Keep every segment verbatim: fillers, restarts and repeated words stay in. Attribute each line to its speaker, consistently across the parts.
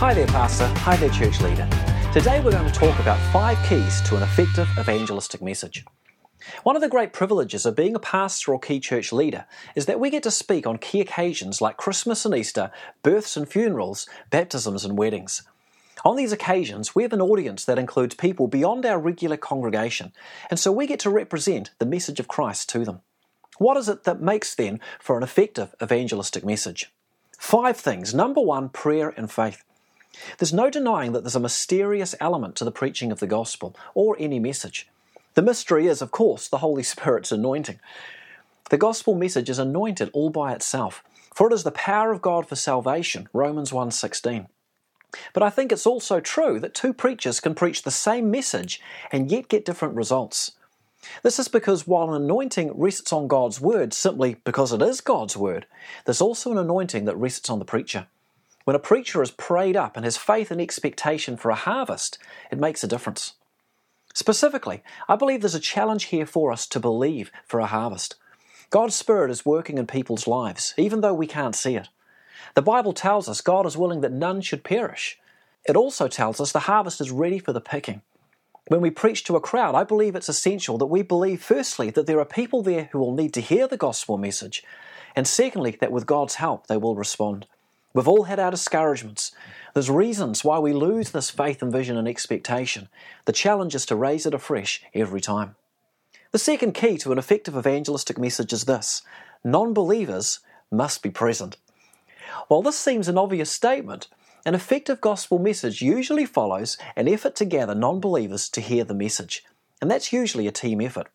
Speaker 1: Hi there, Pastor. Hi there, church leader. Today we're going to talk about five keys to an effective evangelistic message. One of the great privileges of being a pastor or key church leader is that we get to speak on key occasions like Christmas and Easter, births and funerals, baptisms and weddings. On these occasions, we have an audience that includes people beyond our regular congregation, and so we get to represent the message of Christ to them. What is it that makes, then, for an effective evangelistic message? Five things. Number one, prayer and faith. There's no denying that there's a mysterious element to the preaching of the gospel, or any message. The mystery is, of course, the Holy Spirit's anointing. The gospel message is anointed all by itself, for it is the power of God for salvation, Romans one sixteen. But I think it's also true that two preachers can preach the same message and yet get different results. This is because while an anointing rests on God's word simply because it is God's word, there's also an anointing that rests on the preacher. When a preacher is prayed up and has faith and expectation for a harvest, it makes a difference. Specifically, I believe there's a challenge here for us to believe for a harvest. God's Spirit is working in people's lives, even though we can't see it. The Bible tells us God is willing that none should perish. It also tells us the harvest is ready for the picking. When we preach to a crowd, I believe it's essential that we believe, firstly, that there are people there who will need to hear the gospel message, and secondly, that with God's help they will respond. We've all had our discouragements. There's reasons why we lose this faith and vision and expectation. The challenge is to raise it afresh every time. The second key to an effective evangelistic message is this: non-believers must be present. While this seems an obvious statement, an effective gospel message usually follows an effort to gather non-believers to hear the message, and that's usually a team effort.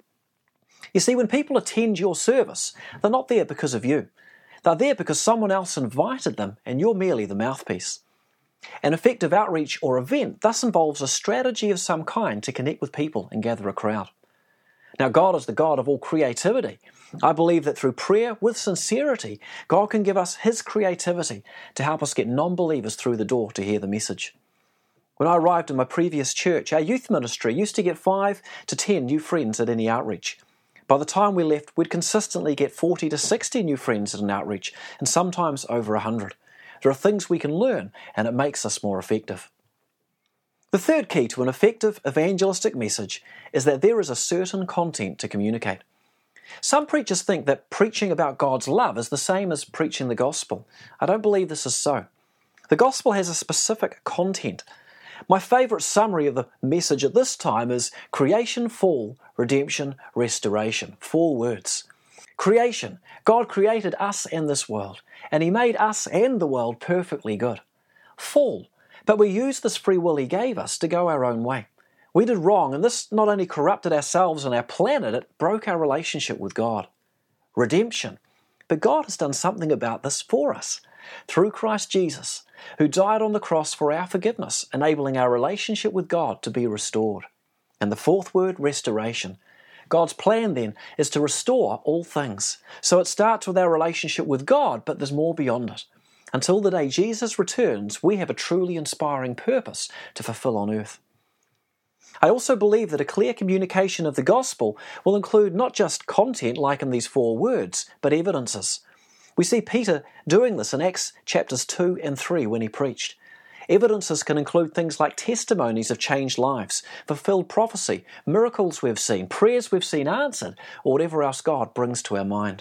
Speaker 1: You see, when people attend your service, they're not there because of you. They're there because someone else invited them and you're merely the mouthpiece. An effective outreach or event thus involves a strategy of some kind to connect with people and gather a crowd. Now, God is the God of all creativity. I believe that through prayer with sincerity, God can give us His creativity to help us get non-believers through the door to hear the message. When I arrived in my previous church, our youth ministry used to get five to ten new friends at any outreach. By the time we left, we'd consistently get forty to sixty new friends at an outreach, and sometimes over one hundred. There are things we can learn, and it makes us more effective. The third key to an effective evangelistic message is that there is a certain content to communicate. Some preachers think that preaching about God's love is the same as preaching the gospel. I don't believe this is so. The gospel has a specific content. My favourite summary of the message at this time is creation, fall, redemption, restoration. Four words. Creation. God created us and this world, and He made us and the world perfectly good. Fall. But we used this free will He gave us to go our own way. We did wrong, and this not only corrupted ourselves and our planet, it broke our relationship with God. Redemption. But God has done something about this for us. Through Christ Jesus, who died on the cross for our forgiveness, enabling our relationship with God to be restored. And the fourth word, restoration. God's plan then is to restore all things. So it starts with our relationship with God, but there's more beyond it. Until the day Jesus returns, we have a truly inspiring purpose to fulfill on earth. I also believe that a clear communication of the gospel will include not just content like in these four words, but evidences. We see Peter doing this in Acts chapters two and three when he preached. Evidences can include things like testimonies of changed lives, fulfilled prophecy, miracles we've seen, prayers we've seen answered, or whatever else God brings to our mind.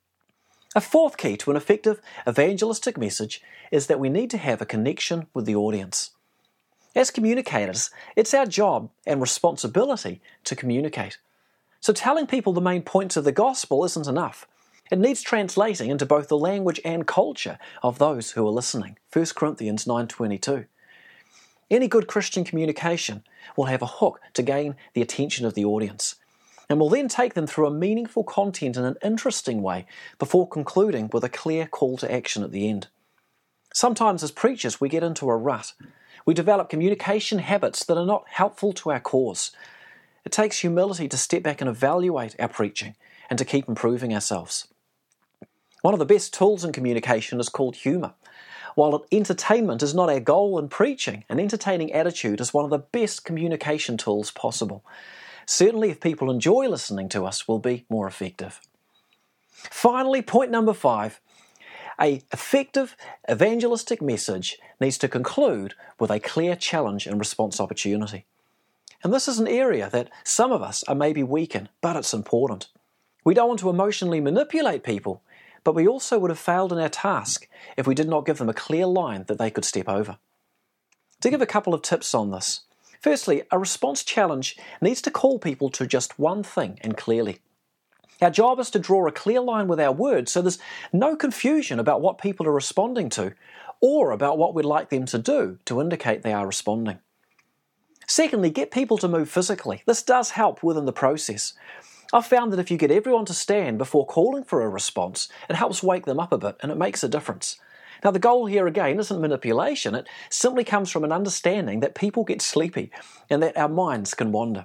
Speaker 1: A fourth key to an effective evangelistic message is that we need to have a connection with the audience. As communicators, it's our job and responsibility to communicate. So telling people the main points of the gospel isn't enough. It needs translating into both the language and culture of those who are listening. First Corinthians nine twenty-two. Any good Christian communication will have a hook to gain the attention of the audience, and will then take them through a meaningful content in an interesting way before concluding with a clear call to action at the end. Sometimes as preachers we get into a rut. We develop communication habits that are not helpful to our cause. It takes humility to step back and evaluate our preaching and to keep improving ourselves. One of the best tools in communication is called humour. While entertainment is not our goal in preaching, an entertaining attitude is one of the best communication tools possible. Certainly, if people enjoy listening to us, we'll be more effective. Finally, point number five. An effective evangelistic message needs to conclude with a clear challenge and response opportunity. And this is an area that some of us are maybe weak in, but it's important. We don't want to emotionally manipulate people, but we also would have failed in our task if we did not give them a clear line that they could step over. To give a couple of tips on this. Firstly, a response challenge needs to call people to just one thing and clearly. Our job is to draw a clear line with our words so there's no confusion about what people are responding to or about what we'd like them to do to indicate they are responding. Secondly, get people to move physically. This does help within the process. I've found that if you get everyone to stand before calling for a response, it helps wake them up a bit and it makes a difference. Now, the goal here again isn't manipulation. It simply comes from an understanding that people get sleepy and that our minds can wander.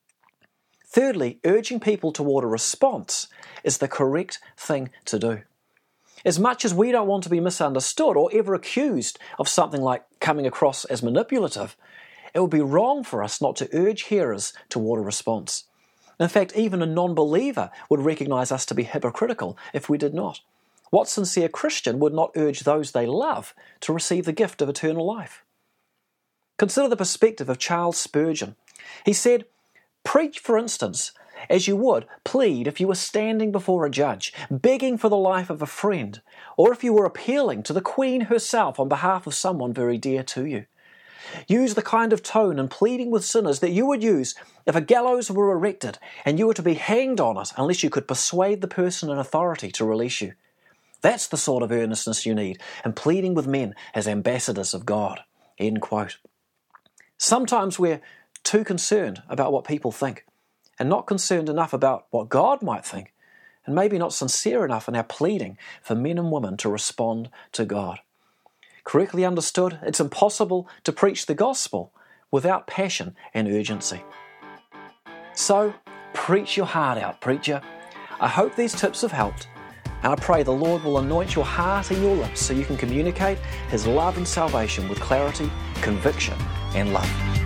Speaker 1: Thirdly, urging people toward a response is the correct thing to do. As much as we don't want to be misunderstood or ever accused of something like coming across as manipulative, it would be wrong for us not to urge hearers toward a response. In fact, even a non-believer would recognize us to be hypocritical if we did not. What sincere Christian would not urge those they love to receive the gift of eternal life? Consider the perspective of Charles Spurgeon. He said, "Preach, for instance, as you would plead if you were standing before a judge, begging for the life of a friend, or if you were appealing to the Queen herself on behalf of someone very dear to you. Use the kind of tone and pleading with sinners that you would use if a gallows were erected and you were to be hanged on it unless you could persuade the person in authority to release you. That's the sort of earnestness you need in pleading with men as ambassadors of God." End quote. Sometimes we're too concerned about what people think and not concerned enough about what God might think, and maybe not sincere enough in our pleading for men and women to respond to God. Correctly understood, it's impossible to preach the gospel without passion and urgency. So, preach your heart out, preacher. I hope these tips have helped, and I pray the Lord will anoint your heart and your lips so you can communicate His love and salvation with clarity, conviction, and love.